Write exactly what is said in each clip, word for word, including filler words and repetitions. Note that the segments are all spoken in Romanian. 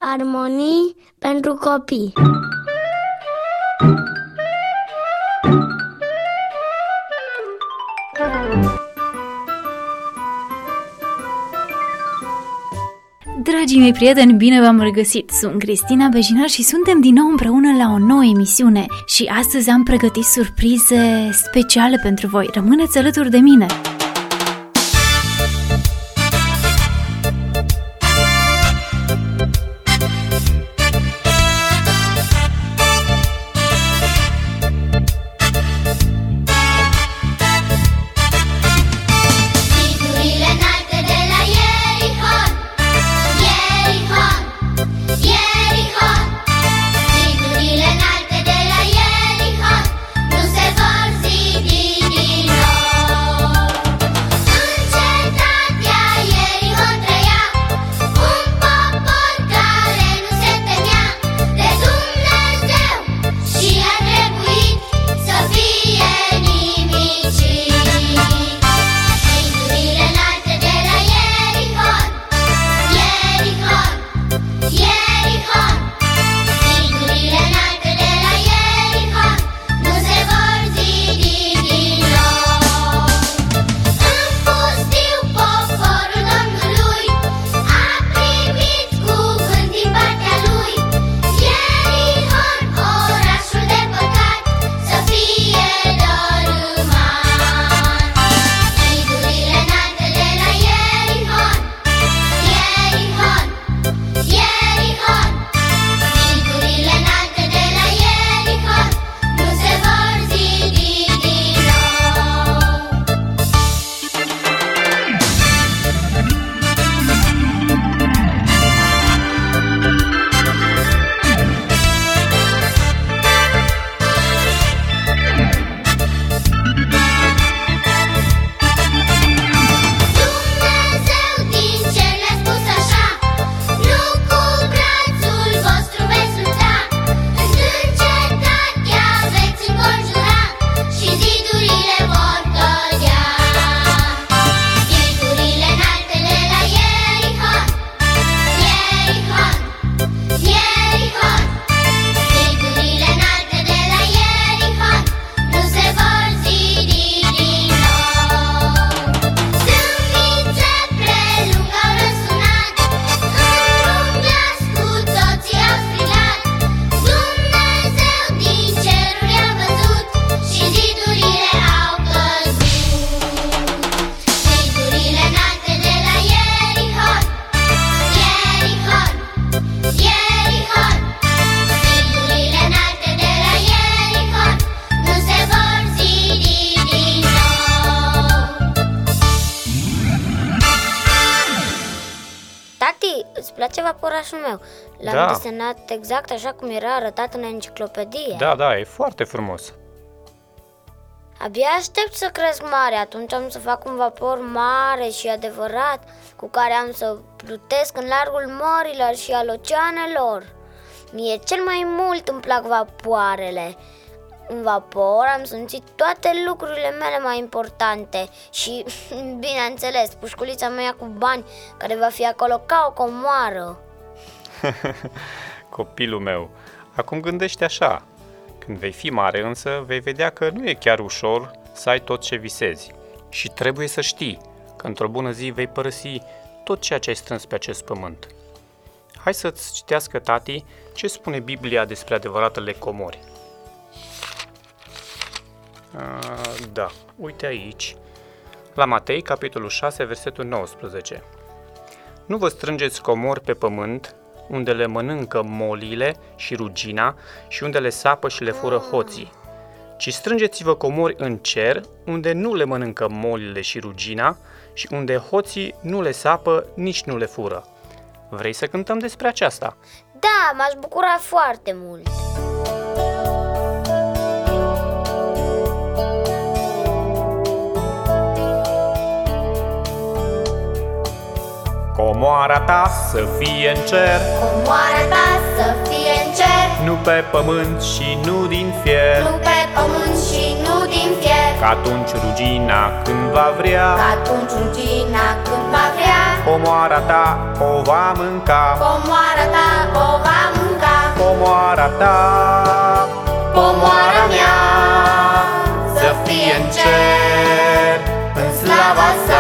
Armonii pentru copii. Dragii mei prieteni, bine v-am regăsit! Sunt Cristina Bejinar și suntem din nou împreună la o nouă emisiune. Și astăzi am pregătit surprize speciale pentru voi. Rămâneți alături de mine! Îți place vaporașul meu? L-am Da. desenat exact așa cum era arătat în enciclopedie. Da, da, e foarte frumos. Abia aștept să cresc mare, atunci am să fac un vapor mare și adevărat, cu care am să plutesc în largul mărilor și al oceanelor. Mie cel mai mult îmi plac vapoarele. În vapor am simțit toate lucrurile mele mai importante și, bineînțeles, pușculița mea cu bani, care va fi acolo ca o comoară. Copilul meu, acum gândește așa. Când vei fi mare însă, vei vedea că nu e chiar ușor să ai tot ce visezi. Și trebuie să știi că într-o bună zi vei părăsi tot ceea ce ai strâns pe acest pământ. Hai să-ți citească tati ce spune Biblia despre adevăratele comori. Uh, da, uite aici, la Matei, capitolul șase, versetul nouăsprezece. Nu vă strângeți comori pe pământ, unde le mănâncă molile și rugina și unde le sapă și le fură hoții, ci strângeți-vă comori în cer, unde nu le mănâncă molile și rugina și unde hoții nu le sapă, nici nu le fură. Vrei să cântăm despre aceasta? Da, m-aș bucura foarte mult. Comoara ta să fie în cer, Comoara ta să fie în cer, nu pe pământ și nu din fier, nu pe pământ și nu din fier. că atunci rugina când va vrea, Că atunci rugina când va vrea, comoara ta o va mânca, Comoara ta o va mânca, comoara ta, comoara mea, să fie în cer, în slava sa.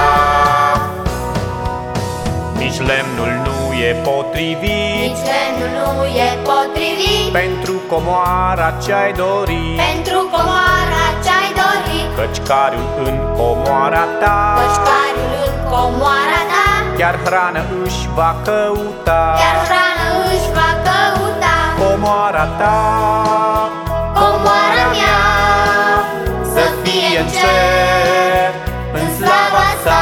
Nici lemnul nu e potrivit Nici lemnul nu e potrivit pentru comoara ce-ai dorit, pentru comoara ce-ai dorit, căci cariul în comoara ta, căci cariul în comoara ta, chiar hrană își va căuta, chiar hrană își va căuta. comoara ta, Comoara mea, să fie în cer, în slava sa.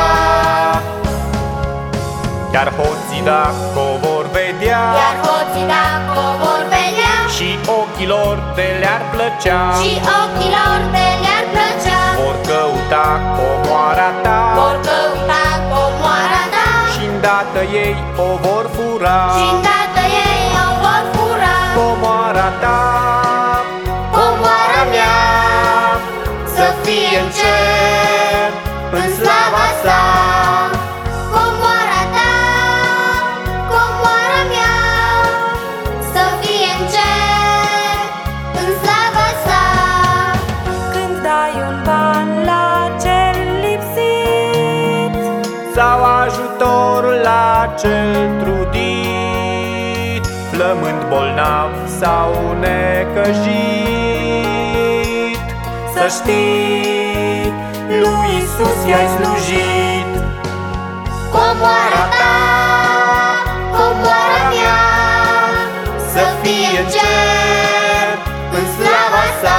Iar hoții dacă o vor vedea, Iar hoții dacă o vor vedea, și ochii lor de le-ar plăcea, și ochii lor de le-ar plăcea, vor căuta comoara ta, vor căuta comoara ta, și îndată ei o vor fura, și îndată ei o vor fura. comoara ta, Comoara mea, să fie în cer, în slava sa. Comoara ta, comoara mea, să fie în cer, în slava sa. Când dai un ban la cel lipsit sau ajutor la cel trudit, flămând bolnav sau necăjit, să știi, lui Iisus i-ai slujit. Comoara ta, comoara mea, să fie în cer, în slava sa.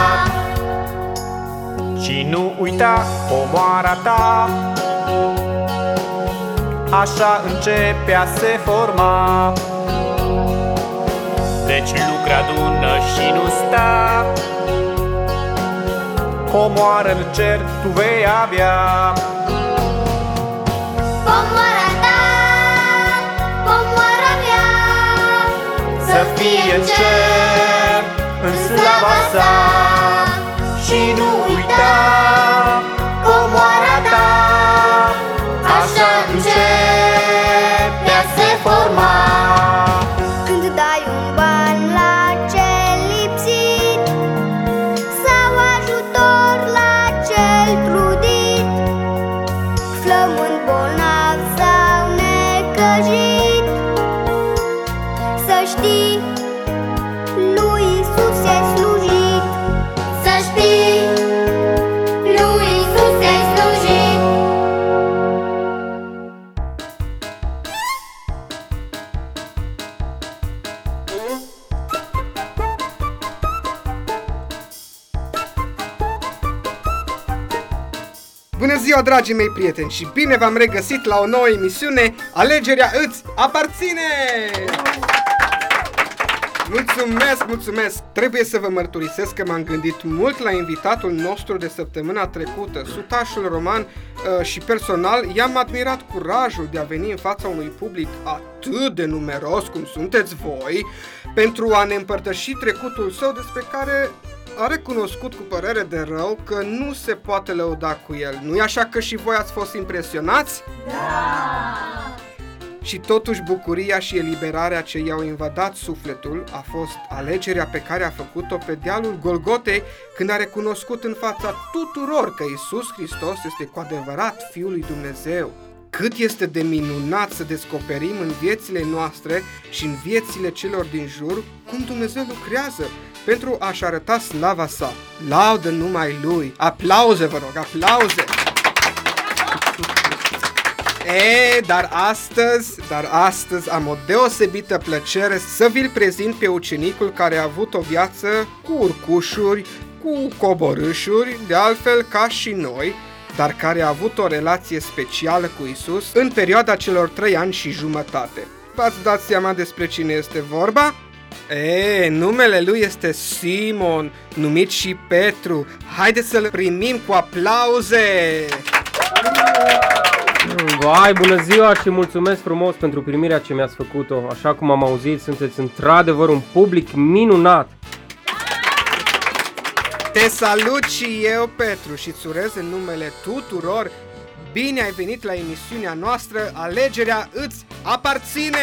Și nu uita comoara ta, așa începe a se forma. Deci lucre adună și nu sta, comoară în cer tu vei avea. Comoara ta, comoara mea, Să fie în cer, în slava sa. Și nu uita comoara ta, așa începe a se forma. Când dai un ban la cel lipsit sau ajutor la cel trudit, flămând bolnav sau necăjit, să știi, lui Iisus i-ai slujit. Să știi, lui Iisus i-ai slujit. Bună ziua, dragii mei prieteni, și bine v-am regăsit la o nouă emisiune Alegerea îți aparține! Mulțumesc, mulțumesc! Trebuie să vă mărturisesc că m-am gândit mult la invitatul nostru de săptămâna trecută, sutașul Roman, și personal i-am admirat curajul de a veni în fața unui public atât de numeros cum sunteți voi, pentru a ne împărtăși trecutul său, despre care a recunoscut cu părere de rău că nu se poate lăuda cu el. Nu-i așa că și voi ați fost impresionați? Da! Și totuși bucuria și eliberarea ce i-au invadat sufletul a fost alegerea pe care a făcut-o pe dealul Golgotei, când a recunoscut în fața tuturor că Iisus Hristos este cu adevărat Fiul lui Dumnezeu. Cât este de minunat să descoperim în viețile noastre și în viețile celor din jur cum Dumnezeu lucrează pentru a-și arăta slava sa. Laudă numai Lui! Aplauze, vă rog, aplauze! E, dar astăzi, dar astăzi am o deosebită plăcere să vi-l prezint pe ucenicul care a avut o viață cu urcușuri, cu coborâșuri, de altfel ca și noi, dar care a avut o relație specială cu Isus în perioada celor trei ani și jumătate. V-ați dat seama despre cine este vorba? E, numele lui este Simon, numit și Petru. Haideți să-l primim cu aplauze! Vai, bună ziua și mulțumesc frumos pentru primirea ce mi-ați făcut-o. Așa cum am auzit, sunteți într-adevăr un public minunat. Te salut și eu, Petru, și îți urez în numele tuturor Bine ai venit la emisiunea noastră Alegerea îți aparține!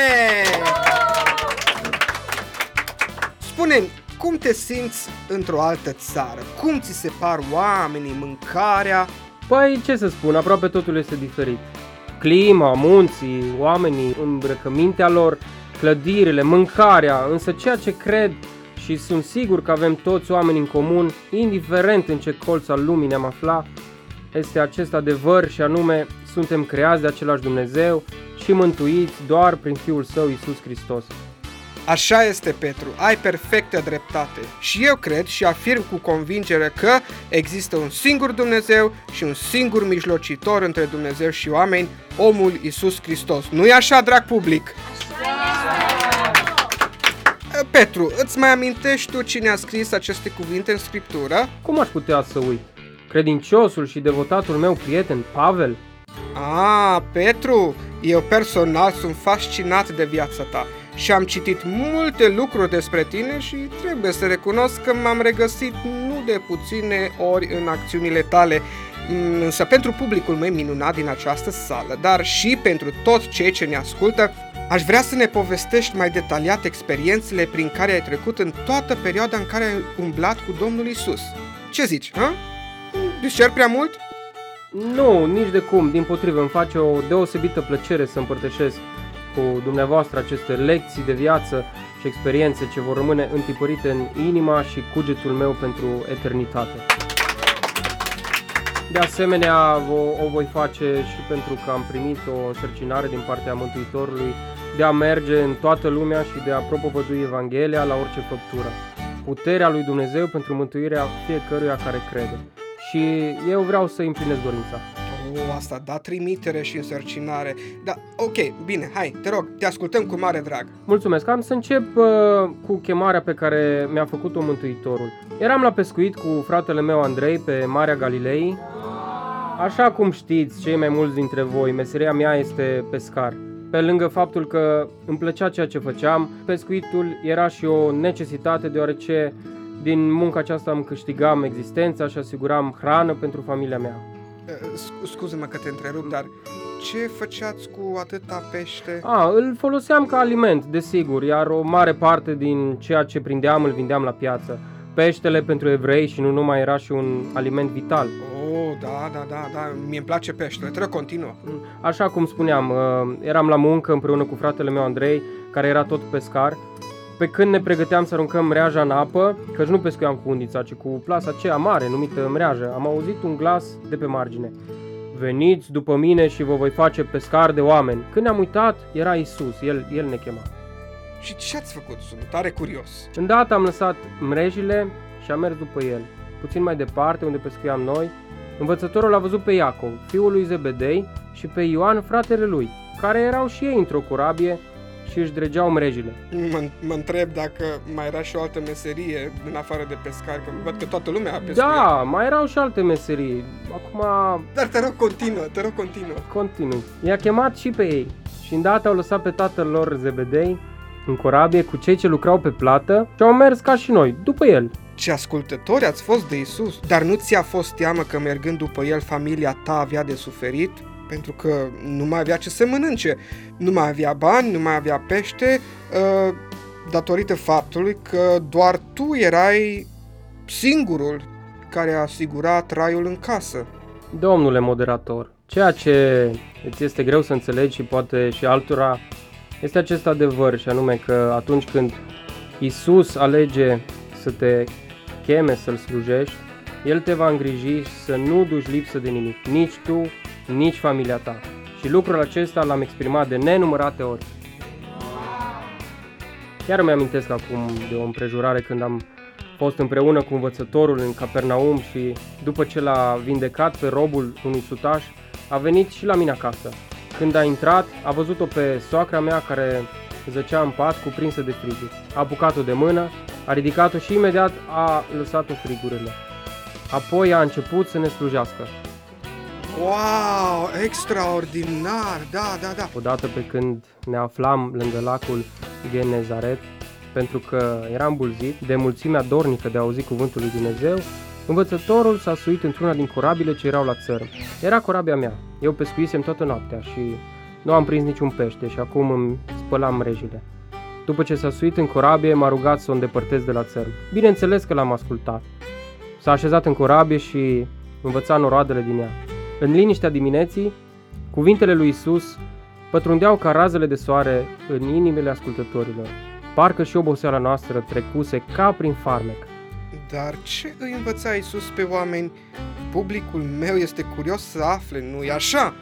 Spune-mi, cum te simți într-o altă țară? Cum ți se par oamenii, mâncarea? Păi, ce să spun, aproape totul este diferit. Clima, munții, oamenii, îmbrăcămintea lor, clădirile, mâncarea, însă ceea ce cred și sunt sigur că avem toți oameni în comun, indiferent în ce colț al lumii ne-am aflat, este acest adevăr și anume, suntem creați de același Dumnezeu și mântuiți doar prin Fiul Său, Iisus Hristos. Așa este, Petru, ai perfectă dreptate. Și eu cred și afirm cu convingere că există un singur Dumnezeu și un singur mijlocitor între Dumnezeu și oameni, omul Iisus Hristos. Nu-i așa, drag public? Petru, îți mai amintești tu cine a scris aceste cuvinte în Scriptură? Cum aș putea să uit? Credinciosul și devotatul meu prieten, Pavel? Ah, Petru, eu personal sunt fascinat de viața ta și am citit multe lucruri despre tine și trebuie să recunosc că m-am regăsit nu de puține ori în acțiunile tale. Însă pentru publicul meu minunat din această sală, dar și pentru toți cei ce ne ascultă, aș vrea să ne povestești mai detaliat experiențele prin care ai trecut în toată perioada în care ai umblat cu Domnul Iisus. Ce zici, ha? Discer prea mult? Nu, nici de cum, dimpotrivă, îmi face o deosebită plăcere să împărtășesc cu dumneavoastră aceste lecții de viață și experiențe ce vor rămâne întipărite în inima și cugetul meu pentru eternitate. De asemenea, o, o voi face și pentru că am primit o însărcinare din partea Mântuitorului de a merge în toată lumea și de a propovădui Evanghelia la orice făptură. Puterea lui Dumnezeu pentru mântuirea fiecăruia care crede. Și eu vreau să împlinesc dorința. Oh, asta da trimitere și însărcinare. Da, ok, bine, hai, te rog, te ascultăm cu mare drag. Mulțumesc, am să încep uh, cu chemarea pe care mi-a făcut-o Mântuitorul. Eram la pescuit cu fratele meu Andrei pe Marea Galilei. Așa cum știți, cei mai mulți dintre voi, meseria mea este pescar. Pe lângă faptul că îmi plăcea ceea ce făceam, pescuitul era și o necesitate deoarece din munca aceasta îmi câștigam existența și asiguram hrană pentru familia mea. Scuze-mă că te întrerup, dar ce făceați cu atâta pește? A, îl foloseam ca aliment, desigur, iar o mare parte din ceea ce prindeam îl vindeam la piață. Peștele pentru evrei și nu numai era și un aliment vital. Oh, da, da, da, da, mie îmi place peștele, trebuie continuă. Așa cum spuneam, eram la muncă împreună cu fratele meu Andrei, care era tot pescar. Pe când ne pregăteam să aruncăm mreaja în apă, căci nu pescuiam cu undița, ci cu plasa aceea mare, numită mreajă, am auzit un glas de pe margine. Veniți după mine și vă voi face pescari de oameni. Când ne-am uitat, era Iisus, el, el ne chema. Și ce ați făcut? Sunt tare curios. Îndată am lăsat mrejile și am mers după el. Puțin mai departe, unde pescuiam noi, învățătorul l-a văzut pe Iacov, fiul lui Zebedei, și pe Ioan, fratele lui, care erau și ei într-o corabie și își dregeau mrejile. Mă, mă întreb dacă mai era și o altă meserie în afară de pescar, că văd că toată lumea a pescuit. Da, mai erau și alte meserii. Acum... Dar te rog, continuă, te rog, continuă. Continuu. I-a chemat și pe ei și îndată au lăsat pe tatăl lor Zebedei în corabie cu cei ce lucrau pe plată și au mers ca și noi, după el. Ce ascultători ați fost de Iisus, dar nu ți-a fost teamă că mergând după el familia ta avea de suferit? Pentru că nu mai avea ce să mănânce, nu mai avea bani, nu mai avea pește, uh, datorită faptului că doar tu erai singurul care a asigurat traiul în casă. Domnule moderator, ceea ce îți este greu să înțelegi și poate și altora este acest adevăr, și anume că atunci când Iisus alege să te cheme să-L slujești, El te va îngriji să nu duci lipsă de nimic, nici tu, nici familia ta. Și lucrul acesta l-am exprimat de nenumărate ori. Chiar îmi amintesc acum de o împrejurare când am fost împreună cu învățătorul în Capernaum și după ce l-a vindecat pe robul unui sutaș, a venit și la mine acasă. Când a intrat, a văzut-o pe soacra mea care zăcea în pat cuprinsă de friguri. A apucat-o de mână, a ridicat-o și imediat a lăsat-o frigurile. Apoi a început să ne slujească. Wow, extraordinar, da, da, da. Odată pe când ne aflam lângă lacul Genezaret, pentru că eram bulzit de mulțimea dornică de a auzi cuvântul lui Dumnezeu, Învățătorul s-a suit într-una din corabile ce erau la țărm. Era corabia mea. Eu pescuisem toată noaptea și nu am prins niciun pește și acum îmi spălam mrejile. După ce s-a suit în corabie, m-a rugat să o îndepărtez de la țărm. Bineînțeles că l-am ascultat. S-a așezat în corabie și învăța noroadele din ea. În liniștea dimineții, cuvintele lui Isus pătrundeau ca razele de soare în inimile ascultătorilor. Parcă și oboseala noastră trecuse ca prin farmec. Dar ce îi învăța Iisus pe oameni? Publicul meu este curios să afle, nu-i așa?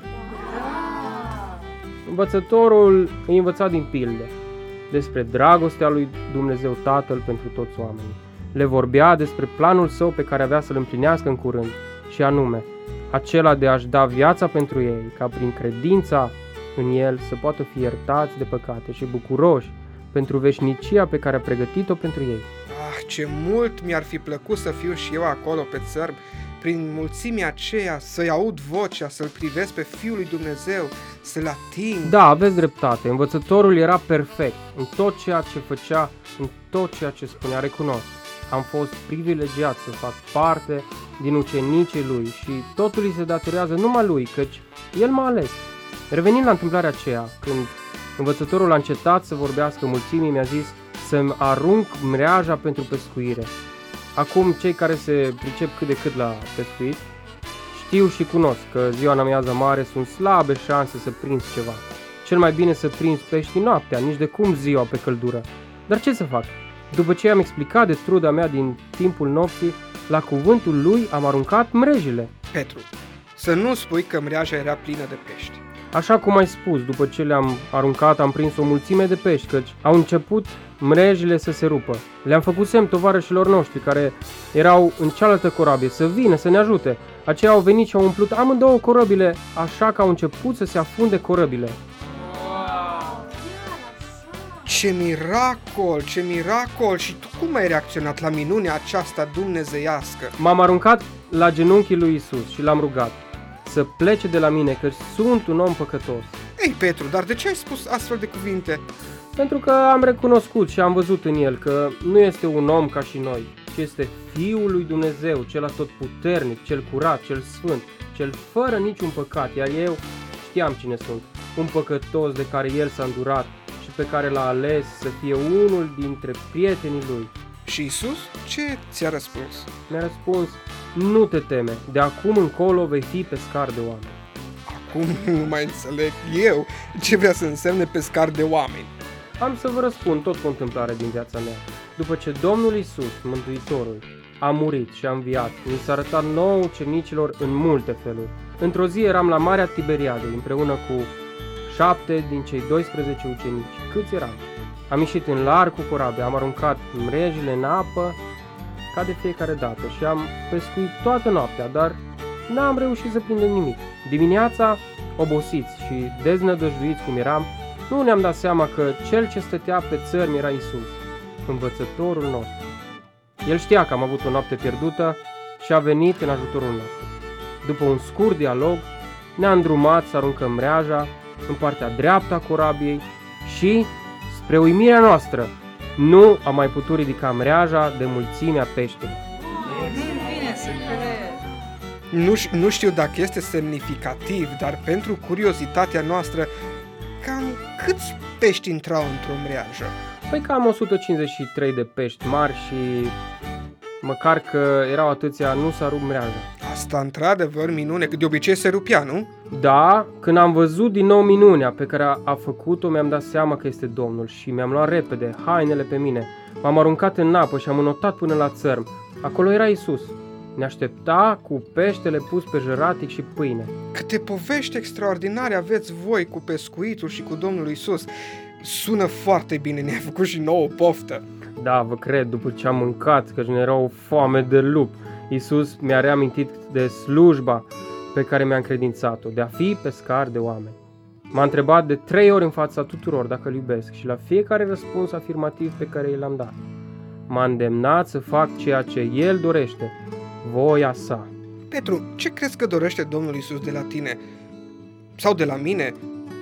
Învățătorul îi învăța din pilde, despre dragostea lui Dumnezeu Tatăl pentru toți oamenii. Le vorbea despre planul său pe care avea să-l împlinească în curând, și anume, acela de a-și da viața pentru ei, ca prin credința în el să poată fi iertați de păcate și bucuroși pentru veșnicia pe care a pregătit-o pentru ei. Ah, ce mult mi-ar fi plăcut să fiu și eu acolo pe țărm, prin mulțimea aceea, să-i aud vocea, să-l privesc pe Fiul lui Dumnezeu, să-l ating. Da, aveți dreptate, învățătorul era perfect în tot ceea ce făcea, în tot ceea ce spunea, recunosc. Am fost privilegiat să fac parte din ucenicii lui și totul îi se datorează numai lui, căci el m-a ales. Revenind la întâmplarea aceea, când învățătorul a încetat să vorbească mulțimii, mi-a zis să-mi arunc mreaja pentru pescuire. Acum, cei care se pricep cât de cât la pescuit știu și cunosc că ziua în amiază mare sunt slabe șanse să prinzi ceva. Cel mai bine să prinzi pești noaptea, nici de cum ziua pe căldură. Dar ce să fac? După ce am explicat de truda mea din timpul nopții, la cuvântul lui am aruncat mrejile. Petru, să nu spui că mreaja era plină de pești. Așa cum ai spus, după ce le-am aruncat, am prins o mulțime de pești, căci au început mrejile să se rupă. Le-am făcut semn tovarășilor noștri care erau în cealaltă corabie să vină, să ne ajute. Aceia au venit și au umplut amândouă corăbile, așa că au început să se afunde corăbile. Ce miracol, ce miracol! Și tu cum ai reacționat la minunea aceasta dumnezeiască? M-am aruncat la genunchii lui Isus și l-am rugat să plece de la mine, că sunt un om păcătos. Ei, Petru, dar de ce ai spus astfel de cuvinte? Pentru că am recunoscut și am văzut în el că nu este un om ca și noi, ci este Fiul lui Dumnezeu, cel atotputernic, cel curat, cel sfânt, cel fără niciun păcat, iar eu știam cine sunt, un păcătos de care el s-a îndurat și pe care l-a ales să fie unul dintre prietenii lui. Și Isus ce ți-a răspuns? Mi-a răspuns, nu te teme, de acum încolo vei fi pescar de oameni. Acum nu mai înțeleg eu ce vrea să însemne pescar de oameni. Am să vă răspund tot cu o întâmplare din viața mea. După ce Domnul Isus, Mântuitorul, a murit și a înviat, mi s-a arătat nouă ucenicilor în multe feluri. Într-o zi eram la Marea Tiberiade împreună cu șapte din cei doisprezece ucenici. Câți eram? Am ieșit în larg cu corabia, am aruncat mrejile în apă ca de fiecare dată și am pescuit toată noaptea, dar n-am reușit să prindem nimic. Dimineața, obosiți și deznădăjduiți cum eram, nu ne-am dat seama că cel ce stătea pe țărm era Isus, învățătorul nostru. El știa că am avut o noapte pierdută și a venit în ajutorul nostru. După un scurt dialog, ne-a îndrumat să aruncăm mreaja în partea dreaptă a corabiei și, spre uimirea noastră, nu am mai putut ridica mreaja de mulțimea peștelor. Nu, nu știu dacă este semnificativ, dar pentru curiozitatea noastră, cam câți pești intrau într-o mreajă? Păi cam o sută cincizeci și trei de pești mari și măcar că erau atâția, nu s-a rupt mreaja. Asta într-adevăr minune, că de obicei se rupea, nu? Da, când am văzut din nou minunea pe care a, a făcut-o, mi-am dat seama că este Domnul și mi-am luat repede hainele pe mine. M-am aruncat în apă și am înotat până la țărm. Acolo era Isus. Ne aștepta cu peștele pus pe jăratic și pâine. Câte povești extraordinare aveți voi cu pescuitul și cu Domnul Isus. Sună foarte bine, ne-a făcut și nouă poftă. Da, vă cred, după ce am mâncat, că ne era o foame de lup. Isus mi-a reamintit de slujba pe care mi-a încredințat-o, de a fi pescar de oameni. M-a întrebat de trei ori în fața tuturor dacă îl iubesc și la fiecare răspuns afirmativ pe care i l-am dat. M-a îndemnat să fac ceea ce El dorește, voia sa. Petru, ce crezi că dorește Domnul Isus de la tine? Sau de la mine?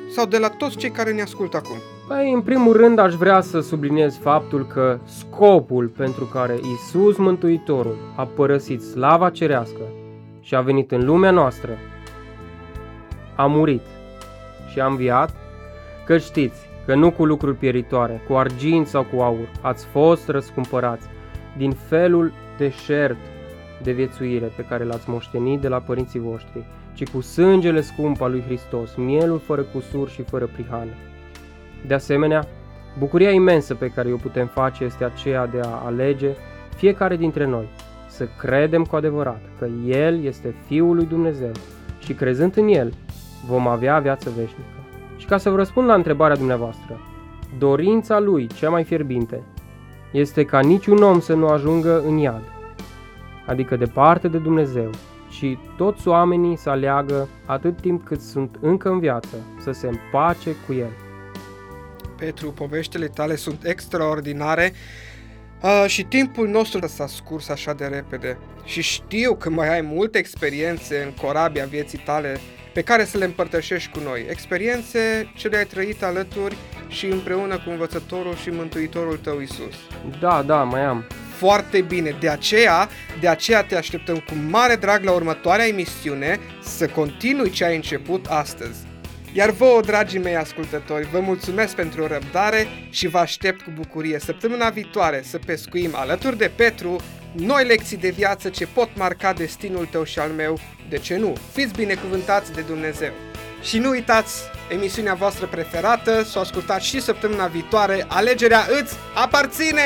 sau de la toți cei care ne ascultă acum? Păi, în primul rând aș vrea să subliniez faptul că scopul pentru care Iisus Mântuitorul a părăsit slava cerească și a venit în lumea noastră, a murit și a înviat, că știți că nu cu lucruri pieritoare, cu argint sau cu aur, ați fost răscumpărați din felul deșert de viețuire pe care l-ați moștenit de la părinții voștri, ci cu sângele scump al lui Hristos, mielul fără cusur și fără prihană. De asemenea, bucuria imensă pe care o putem face este aceea de a alege fiecare dintre noi să credem cu adevărat că El este Fiul lui Dumnezeu și crezând în El vom avea viață veșnică. Și ca să vă răspund la întrebarea dumneavoastră, dorința Lui cea mai fierbinte este ca niciun om să nu ajungă în iad, adică departe de Dumnezeu, și toți oamenii să aleagă atât timp cât sunt încă în viață să se împace cu El. Petru, poveștile tale sunt extraordinare uh, și timpul nostru s-a scurs așa de repede și știu că mai ai multe experiențe în corabia vieții tale pe care să le împărtășești cu noi, experiențe ce le-ai trăit alături și împreună cu învățătorul și mântuitorul tău Iisus. Da, da, mai am. Foarte bine, de aceea, de aceea te așteptăm cu mare drag la următoarea emisiune să continui ce ai început astăzi. Iar vouă, dragii mei ascultători, vă mulțumesc pentru răbdare și vă aștept cu bucurie săptămâna viitoare să pescuim alături de Petru noi lecții de viață ce pot marca destinul tău și al meu. De ce nu? Fiți binecuvântați de Dumnezeu! Și nu uitați emisiunea voastră preferată, să o ascultați și săptămâna viitoare. Alegerea îți aparține!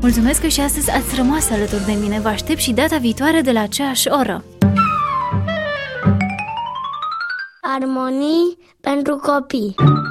Mulțumesc că și astăzi ați rămas alături de mine. Vă aștept și data viitoare de la aceeași oră. Armonii pentru copii.